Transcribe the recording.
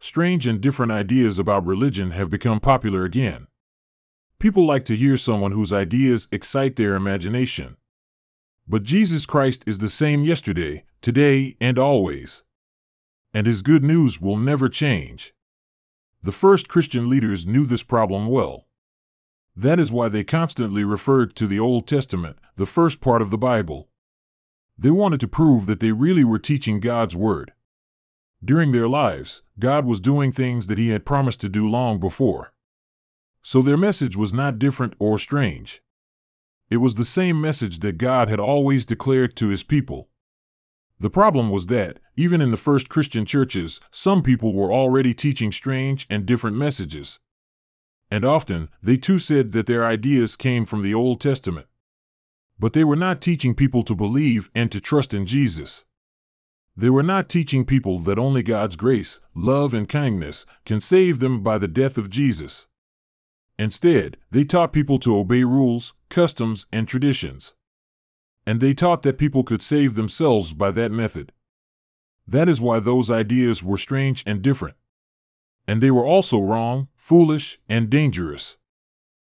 strange and different ideas about religion have become popular again. People like to hear someone whose ideas excite their imagination. But Jesus Christ is the same yesterday, today, and always. And his good news will never change. The first Christian leaders knew this problem well. That is why they constantly referred to the Old Testament, the first part of the Bible. They wanted to prove that they really were teaching God's Word. During their lives, God was doing things that he had promised to do long before. So their message was not different or strange. It was the same message that God had always declared to his people. The problem was that, even in the first Christian churches, some people were already teaching strange and different messages. And often, they too said that their ideas came from the Old Testament. But they were not teaching people to believe and to trust in Jesus. They were not teaching people that only God's grace, love, and kindness can save them by the death of Jesus. Instead, they taught people to obey rules, customs, and traditions. And they taught that people could save themselves by that method. That is why those ideas were strange and different. And they were also wrong, foolish, and dangerous.